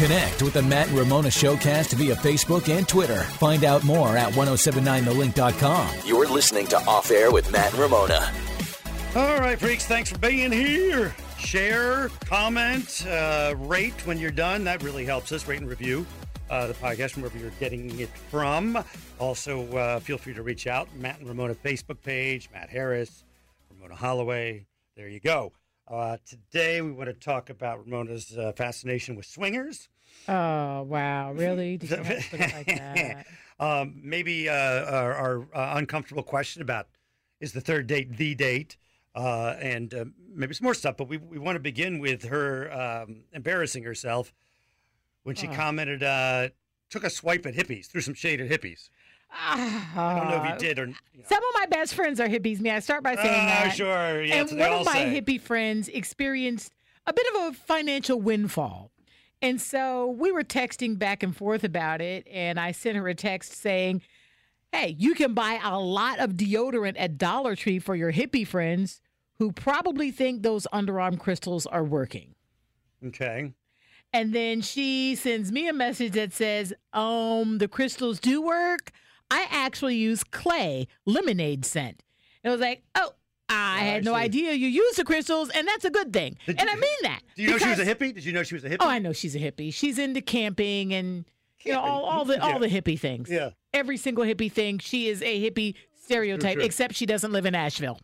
Connect with the Matt and Ramona Showcast via Facebook and Twitter. Find out more at 1079thelink.com. You're listening to Off Air with Matt and Ramona. All right, freaks, thanks for being here. Share, comment, rate when you're done. That really helps us. Rate and review the podcast from wherever you're getting it from. Also, feel free to reach out. Matt and Ramona Facebook page, Matt Harris, Ramona Holloway. There you go. Today, we want to talk about Ramona's fascination with swingers. Oh, wow. Really? Did you have to put it like that? Maybe our uncomfortable question about, is the third date the date? And maybe some more stuff, but we want to begin with her embarrassing herself when she commented, took a swipe at hippies, threw some shade at hippies. I don't know if you did or... Some of my best friends are hippies. May I start by saying that? Sure. Yeah, and one of my hippie friends experienced a bit of a financial windfall. And so we were texting back and forth about it, and I sent her a text saying, hey, you can buy a lot of deodorant at Dollar Tree for your hippie friends who probably think those underarm crystals are working. Okay. And then she sends me a message that says, the crystals do work. I actually use clay lemonade scent. And I was like, I had no idea you use the crystals, and that's a good thing. I mean that. Do you know she was a hippie? Did you know she was a hippie? Oh, I know she's a hippie. She's into camping and all the hippie things. Yeah. Every single hippie thing. She is a hippie stereotype, except she doesn't live in Asheville.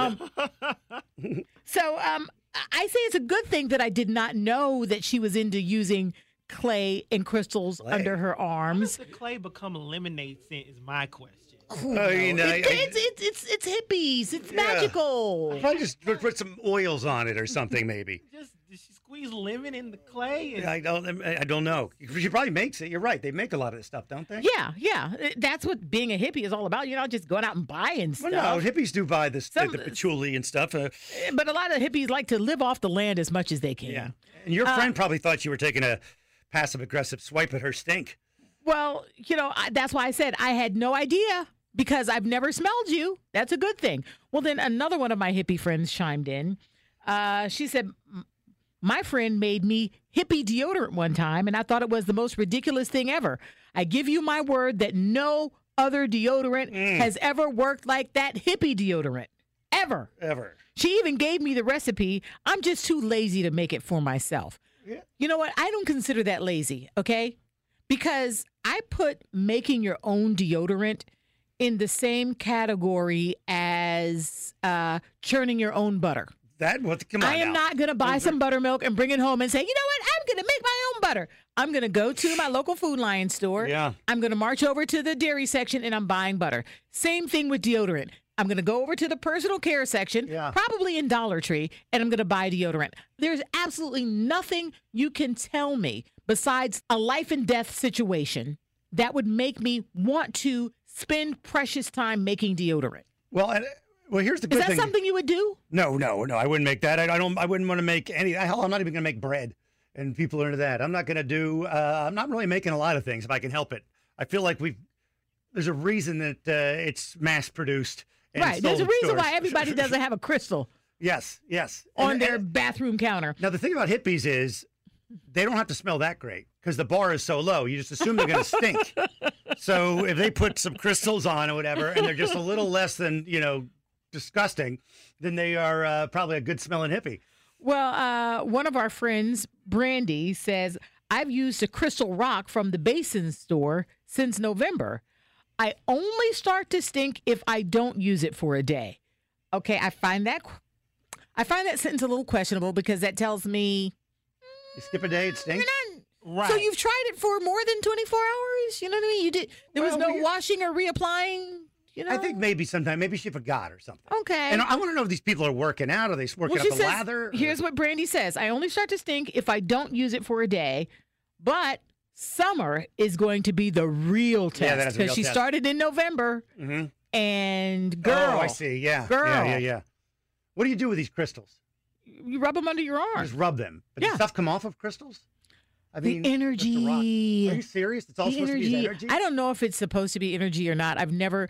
So I say it's a good thing that I did not know that she was into using clay and crystals under her arms. How does the clay become a lemonade scent is my question. It's hippies. It's magical. Probably just put some oils on it or something, maybe. Did she squeeze lemon in the clay? I don't know. She probably makes it. You're right. They make a lot of this stuff, don't they? Yeah. That's what being a hippie is all about. You're not just going out and buying stuff. Well, no, hippies do buy the patchouli and stuff. But a lot of hippies like to live off the land as much as they can. Yeah. And your friend probably thought you were taking a passive-aggressive swipe at her stink. Well, that's why I said I had no idea because I've never smelled you. That's a good thing. Well, then another one of my hippie friends chimed in. She said, my friend made me hippie deodorant one time, and I thought it was the most ridiculous thing ever. I give you my word that no other deodorant has ever worked like that hippie deodorant. Ever. She even gave me the recipe. I'm just too lazy to make it for myself. Yeah. You know what? I don't consider that lazy, okay? Because I put making your own deodorant in the same category as churning your own butter. Come on I am not going to buy some buttermilk and bring it home and say, you know what? I'm going to make my own butter. I'm going to go to my local Food Lion store. Yeah. I'm going to march over to the dairy section and I'm buying butter. Same thing with deodorant. I'm going to go over to the personal care section, probably in Dollar Tree, and I'm going to buy deodorant. There's absolutely nothing you can tell me besides a life and death situation that would make me want to spend precious time making deodorant. Well, here's the good thing. Is that something you would do? No, I wouldn't make that. I wouldn't want to make any. Hell, I'm not even going to make bread, and people are into that. I'm not going to do. I'm not really making a lot of things if I can help it. I feel like there's a reason that it's mass produced. Right. There's a reason why everybody doesn't have a crystal. Yes. On their bathroom counter. Now, the thing about hippies is they don't have to smell that great because the bar is so low. You just assume they're going to stink. So if they put some crystals on or whatever, and they're just a little less than, disgusting, then they are probably a good smelling hippie. Well, one of our friends, Brandy, says, I've used a crystal rock from the Basin store since November. I only start to stink if I don't use it for a day. Okay, I find that sentence a little questionable because that tells me you skip a day, it stinks. Right. So you've tried it for more than 24 hours? You know what I mean? You did. There was no washing or reapplying. I think maybe she forgot or something. Okay. And I want to know if these people are working out. Are they working up a lather? Here's what Brandy says. I only start to stink if I don't use it for a day, but summer is going to be the real test because she started in November. Mm-hmm. And girl. Oh, I see. Yeah. Girl. Yeah. What do you do with these crystals? You rub them under your arm. Just rub them. But does stuff come off of crystals? I mean, the energy. Are you serious? It's all supposed to be energy? I don't know if it's supposed to be energy or not.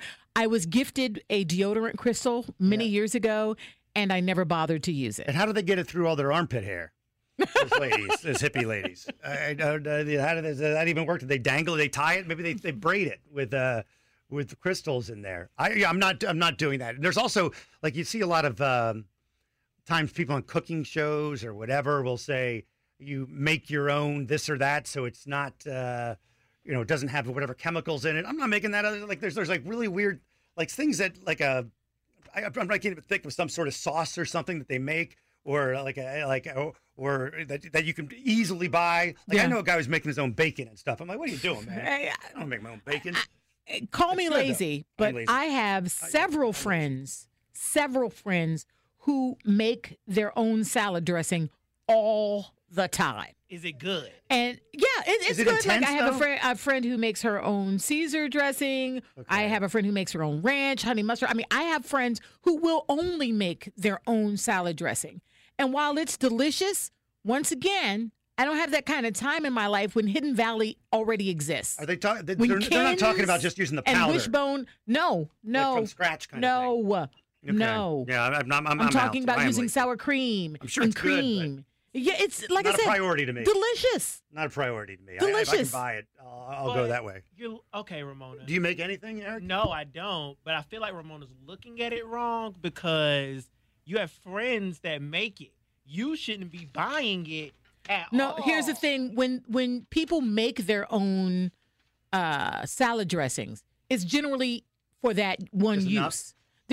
I was gifted a deodorant crystal many years ago, and I never bothered to use it. And how do they get it through all their armpit hair? Those ladies, those hippie ladies. I don't. How does that even work? Do they dangle? Do they tie it? Maybe they braid it with crystals in there. I'm not doing that. There's also like you see a lot of times people on cooking shows or whatever will say you make your own this or that, so it's not it doesn't have whatever chemicals in it. I'm not making that. Like there's like really weird like things that like I'm not even think of some sort of sauce or something that they make. Or or that you can easily buy. Like I know a guy who's making his own bacon and stuff. I'm like, what are you doing, man? I don't make my own bacon. Call me lazy, but I have several friends who make their own salad dressing all the time. Is it good? And yeah, it's good. Intense, like I have though? a friend who makes her own Caesar dressing. Okay. I have a friend who makes her own ranch, honey mustard. I mean, I have friends who will only make their own salad dressing. And while it's delicious, once again, I don't have that kind of time in my life when Hidden Valley already exists. Are they talking? They're not talking about just using the powder. And Wishbone, no. Like from scratch kind of thing. Okay. No. Yeah, I'm talking about using sour cream. I'm sure and it's cream. Good, yeah, it's like not I said, a priority to me. Delicious. Not a priority to me. Delicious. If I can buy it, I'll go that way. Okay, Ramona. Do you make anything, Eric? No, I don't. But I feel like Ramona's looking at it wrong because you have friends that make it. You shouldn't be buying it at all. No, here's the thing. When people make their own salad dressings, it's generally for that one use.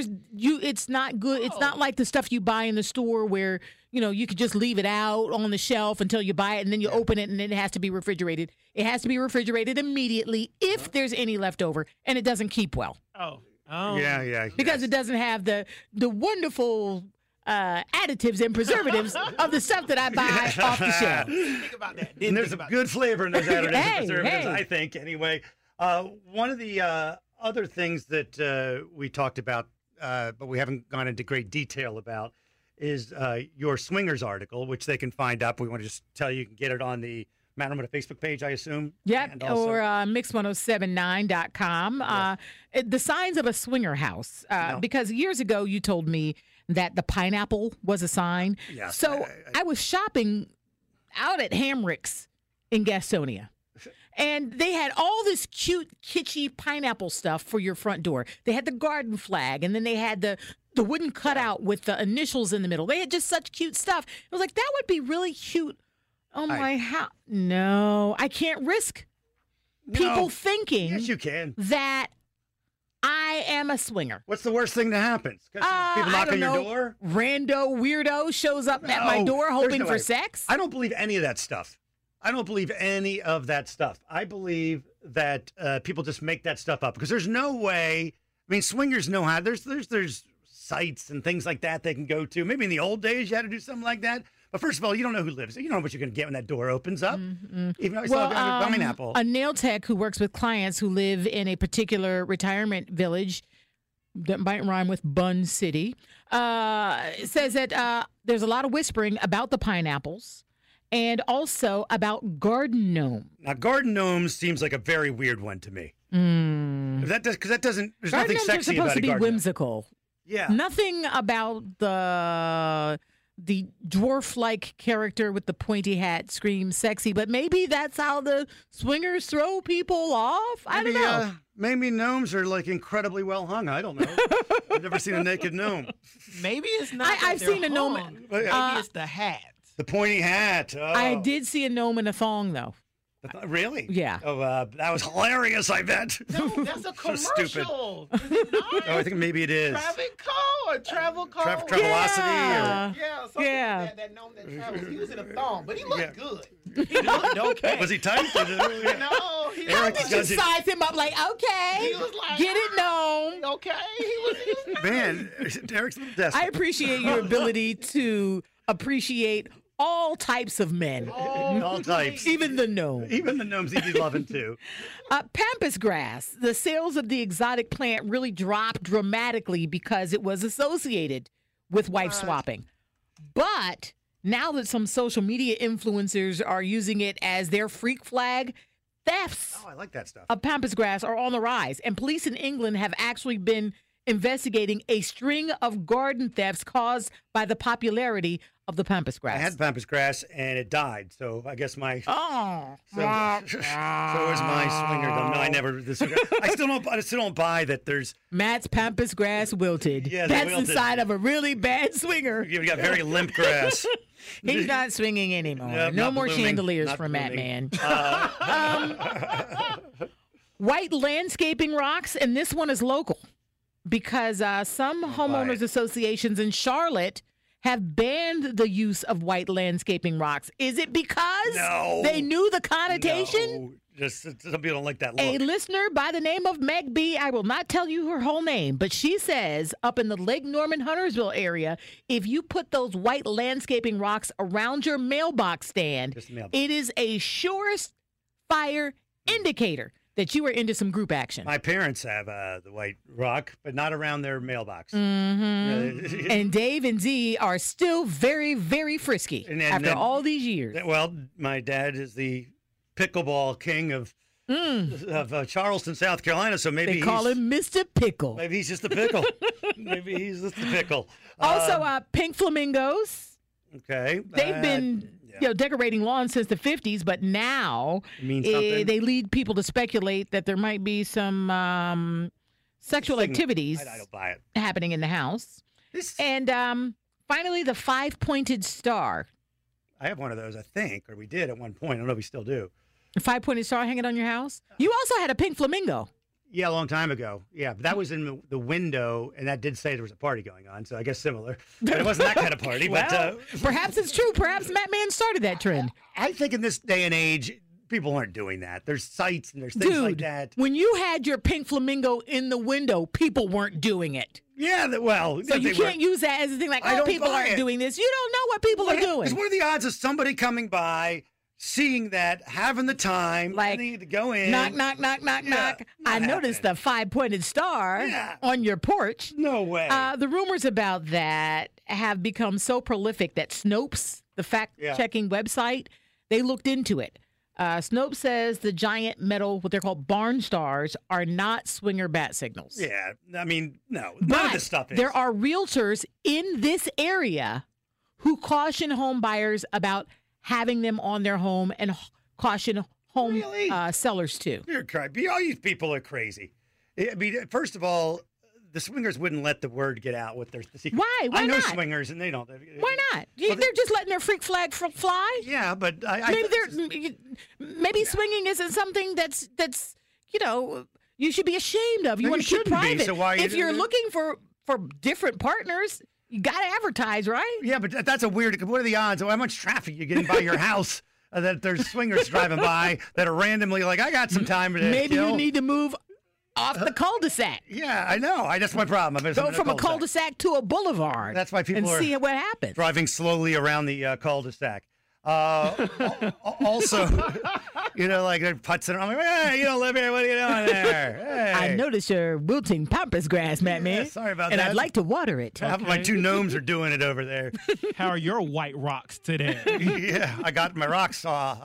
It's not good. It's not like the stuff you buy in the store where, you could just leave it out on the shelf until you buy it and then you open it and then it has to be refrigerated. It has to be refrigerated immediately if there's any left over, and it doesn't keep well. Oh. Yeah. Because it doesn't have the wonderful additives and preservatives of the stuff that I buy off the shelf. Think about that. And there's a good flavor in those additives and preservatives, I think, anyway. One of the other things that we talked about, but we haven't gone into great detail about, is your Swingers article, which they can find up. We want to just tell you can get it on the Matt Ramona Facebook page, I assume. Yep, or mix1079.com. Yes. The signs of a swinger house. Because years ago you told me that the pineapple was a sign. Yes, so I was shopping out at Hamrick's in Gastonia. And they had all this cute, kitschy pineapple stuff for your front door. They had the garden flag, and then they had the wooden cutout with the initials in the middle. They had just such cute stuff. It was like, that would be really cute on my house. No, I can't risk people thinking yes, you can. that I am a swinger. What's the worst thing that happens? People knock on your door? Rando weirdo shows up at my door hoping for sex? I don't believe any of that stuff. I believe that people just make that stuff up because there's no way. I mean, swingers know how. There's sites and things like that they can go to. Maybe in the old days you had to do something like that. But first of all, you don't know who lives there. You don't know what you're going to get when that door opens up. Mm-hmm. Even though I still have a pineapple. A nail tech who works with clients who live in a particular retirement village that might rhyme with Bun City says that there's a lot of whispering about the pineapples. And also about garden gnome. Now, garden gnomes seems like a very weird one to me. Because that doesn't. There's garden nothing sexy about a garden gnome. Supposed to be whimsical. Yeah. Nothing about the dwarf-like character with the pointy hat screams sexy. But maybe that's how the swingers throw people off. I don't know. Maybe gnomes are like incredibly well hung. I don't know. I've never seen a naked gnome. Maybe it's not. I've seen a gnome. Maybe it's the hat. The pointy hat. Oh. I did see a gnome in a thong, though. Really? Yeah. Oh, that was hilarious, I bet. No, that's a commercial. So stupid. Is it not? Oh, I think maybe it is. Travel Co. Travelocity. That gnome that travels. He was in a thong, but he looked good. He looked okay. Was he tight? No, How did you size him up like, okay, he was like, get it, gnome. Okay. He was Man, Eric's a little desperate. I appreciate your ability to appreciate all types of men. All types. Even the gnome. Even the gnomes he'd be loving too. Pampas grass. The sales of the exotic plant really dropped dramatically because it was associated with wife swapping. But now that some social media influencers are using it as their freak flag, thefts I like that stuff. of pampas grass are on the rise. And police in England have actually been investigating a string of garden thefts caused by the popularity of the pampas grass. I had pampas grass and it died, so I guess my Oh. so was my swingerdom. No, I never. I still don't buy that. There's Matt's pampas grass wilted. Yeah, they that's wilted. the sign of a really bad swinger. you've got very limp grass. He's not swinging anymore. Yep, no not more blooming, chandeliers not for Matt blooming. Man. White landscaping rocks, and this one is local because some homeowners associations in Charlotte have banned the use of white landscaping rocks. Is it because No. they knew the connotation? No, just some people don't like that look. A listener by the name of Meg B, I will not tell you her whole name, but she says up in the Lake Norman Huntersville area, if you put those white landscaping rocks around your mailbox stand, Just the mailbox. it is a surest fire indicator that you are into some group action. My parents have the white rock, but not around their mailbox. And Dave and Z are still very, very frisky And after all these years. Well, my dad is the pickleball king of Charleston, South Carolina. So maybe They call him Mr. Pickle. Maybe he's just a pickle. Maybe he's just a pickle. Also, pink flamingos. Okay, They've been decorating lawns since the 50s, but now means something. they lead people to speculate that there might be some sexual activities I don't buy it. happening in the house. And finally, the five-pointed star. I have one of those, I think, or we did at one point. I don't know if we still do. The five-pointed star hanging on your house? You also had a pink flamingo. Yeah, a long time ago. Yeah, but that was in the window, and that did say there was a party going on, so I guess similar. But it wasn't that kind of party. Well, but perhaps it's true. Perhaps Matt Man started that trend. I think in this day and age, people aren't doing that. There's sites and there's things Dude, like that. when you had your pink flamingo in the window, people weren't doing it. Yeah, well, So you can't use that as a thing like, I oh, don't people buy aren't it. doing this. You don't know what people are doing. Because what are the odds of somebody coming by, seeing that, having the time, Like, and they need to go in? Knock, knock, knock, knock, Yeah, knock. I not noticed happening. the five-pointed star Yeah. on your porch. No way. The rumors about that have become so prolific that Snopes, the fact-checking website, they looked into it. Snopes says the giant metal, what they're called barn stars, are not swinger bat signals. yeah, I mean, no. None But of this stuff is. there are realtors in this area who caution home buyers about having them on their home and caution home Really? sellers too. You're crazy. All you people are crazy. I mean, first of all, the swingers wouldn't let the word get out with their secret. Why? Why I know not? swingers, and they don't. Why not? Well, They're just letting their freak flag fly. Yeah, but Maybe swinging isn't something that's you should be ashamed of. You No, want you to keep shouldn't be, private. so why if you- you're looking for different partners, you got to advertise, right? Yeah, but that's a weird. What are the odds? How much traffic you're getting by your house? That there's swingers driving by that are randomly like, I got some time to Maybe kill. you need to move off the cul-de-sac. Yeah, I know. That's my problem. Go from a cul-de-sac to a boulevard. That's why people and are see what happens. driving slowly around the cul-de-sac. Also, like they're putzing around. I'm like, hey, you don't live here. What are you doing there? Hey. I noticed your wilting pampas grass, Matt Man. sorry about and that. I'd like to water it. Half of my two gnomes are doing it over there. How are your white rocks today? Yeah, I got my rock saw.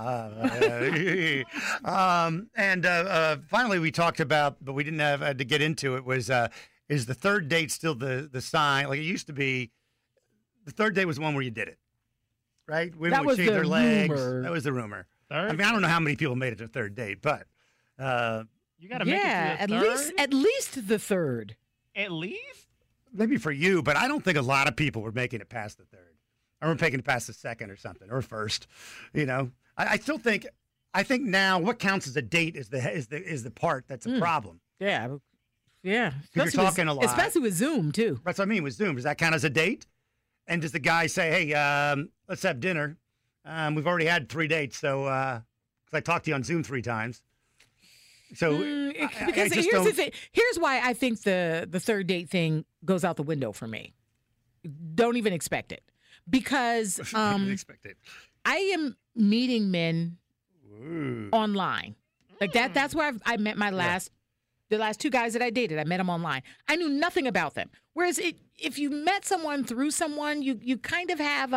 Finally, we talked about, but we didn't have to get into it. Was is the third date still the sign? Like it used to be. The third date was the one where you did it, right? Women That would was shave the their legs. rumor. That was the rumor. Third? I mean, I don't know how many people made it to the third date, but You got to make Yeah, it to the third? at least the third. At least? maybe for you, but I don't think a lot of people were making it past the third. Or were making it past the second or something, or first. I still think. I think now what counts as a date is the part that's a problem. Yeah. You're Especially talking a lot. Especially with Zoom, too. That's what I mean with Zoom. Does that count as a date? And does the guy say, "Hey, let's have dinner"? We've already had 3 dates, so because I talked to you on Zoom 3 times. So Because here's the thing. Here's why I think the third date thing goes out the window for me. Don't even expect it. Because expect it. I am meeting men online. Like that's where I met my the last 2 guys that I dated. I met them online. I knew nothing about them. Whereas if you met someone through someone, you kind of have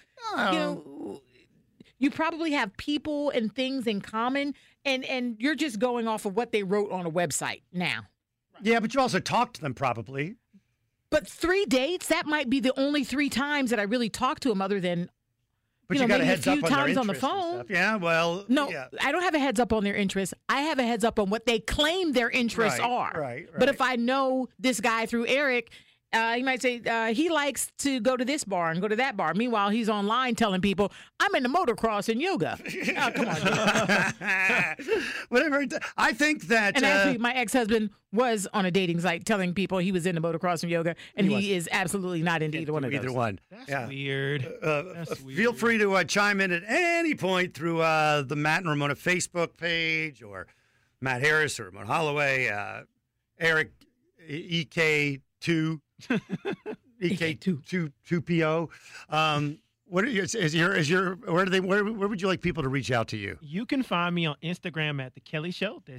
you probably have people and things in common, and you're just going off of what they wrote on a website now. Yeah, but you also talked to them probably. But 3 dates, that might be the only 3 times that I really talked to him other than, But you got a maybe heads a few up on their times on the interests and phone. stuff. Yeah, well, No, yeah. I don't have a heads up on their interests. I have a heads up on what they claim their interests are. Right. But if I know this guy through Eric, he might say he likes to go to this bar and go to that bar. Meanwhile, he's online telling people, I'm into motocross and yoga. Oh, come on. Whatever. I think that. And actually, my ex-husband was on a dating site telling people he was into motocross and yoga, and he is absolutely not into either one of those. Either one. That's weird. That's weird. Feel free to chime in at any point through the Matt and Ramona Facebook page, or Matt Harris or Ramona Holloway, Eric EK2. EK2 2PO. What where would you like people to reach out to you? You can find me on Instagram at The Kelly Show. That's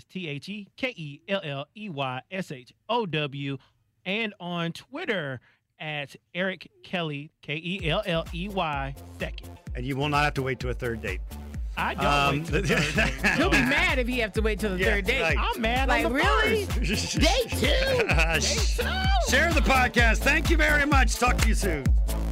TheKelleyShow, and on Twitter at Eric Kelly, Kelley 2nd. And you will not have to wait to a third date. I don't wait till the third date. He'll be mad if he has to wait till the third date. Right. I'm mad Like, on the really? first. Day 2? Share the podcast. Thank you very much. Talk to you soon.